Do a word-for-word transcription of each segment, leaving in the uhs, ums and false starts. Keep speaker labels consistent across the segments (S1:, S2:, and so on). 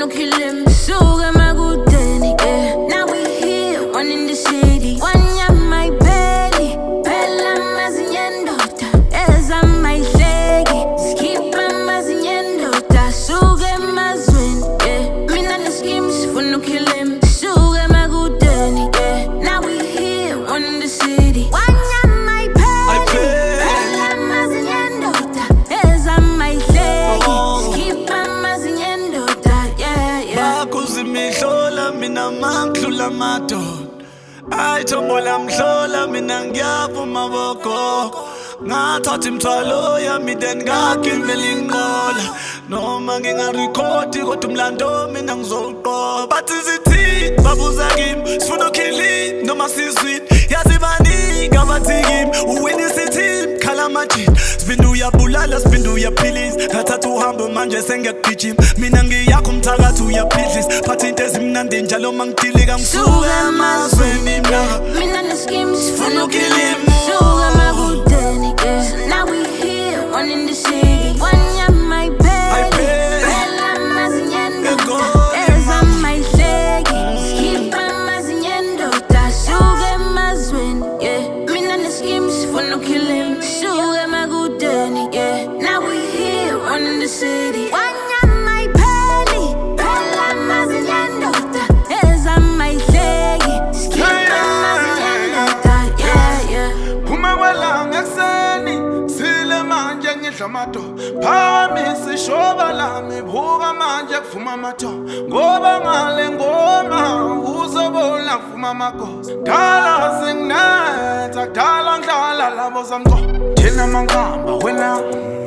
S1: no kill him. So am I good then, yeah. Now we here, one in the city. One ya my belly. Bella maziendota. Eza my leggy. Skipa maziendota. So get my swing, yeah. Me none the schemes for no kill him. So am I good then, yeah. Now we here, one in the city. One ya my belly. Bella maziendota. Eza my leggy. Skipa maziendota, yeah, yeah.
S2: Bakuzimihlola mina manglula madod. Ay tombola mhlola mina ngiyavuma boko. Ngathatha imthwalo yami then ngagivela inqola. Noma ngingarekhodi kodwa umlando mina ngizowuqoba. Bathi sithi babuza kimi sifuna ukhili noma sizwini. Yazi bani ngabathi kimi uwini sithi khala majini. Sibindu uyabulala sibindu uyaphilisa. Ngathatha uhambo manje sengiyakugijima. Mina ngiyakho umthakathi uyaphilisa. Phatha into ezimnandi njalo mangidilika ngisuka emazweni mina.
S1: Mina the schemes for no kill him. So am I good then, yeah. Now we here, one in the city. One ya my belly. Bella maziendota. Eza my leggy. Skipa maziendota. So get my swing, yeah. Mina the schemes for no kill him. So am I good then, yeah. Now we here, one in the city. One ya my belly. Bella maziendota. Eza my leggy. Skipa maziendota, yeah, yeah.
S3: Mato phami sishoba lami buka manje kufuma mato ngoba ngale ngoma uzobona kufuma magosi dala singnetha dala ngidlala labo zamqo thina mangihamba wena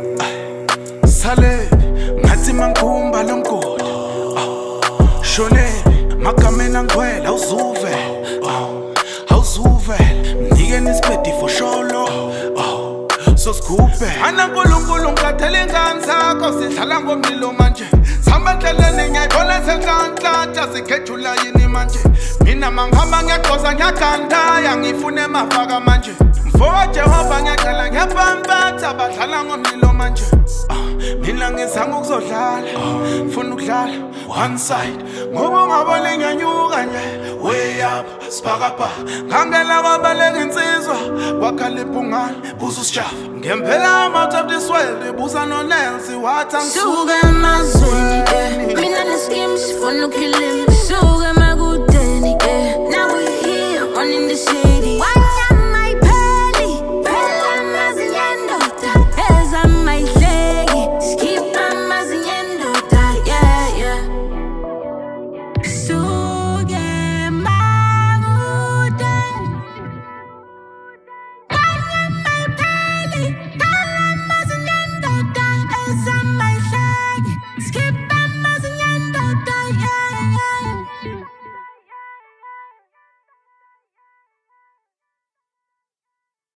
S3: sale ngathi mangikhumba lomgodi shone makamena ngwela uzuve awuzuve mnike nisipedi for sholo so scoop ana nkulunkulu ngathele ingane sakho sidlala ngomlilo manje sihamba endleleni ngiyayibona senhlanhlatha sikhethula yini manje mina mangihamba ngiyaqoza ngiyagandaya ngifune emafaka manje mfoka Jehova ngiyacela ngiyabambatha badlala ngomlilo manje mina ngizanga ukuzodlala ngifuna ukudlala one side ngoba ngabona ngiyanyuka nje way up sipakapha ngangela kwabaleka insizwa wakhala iphungane buza usjafa ngempela I'm out of this world buza no Nancy what I'm
S1: so get my swing, yeah. Mina the schemes for no kill him. So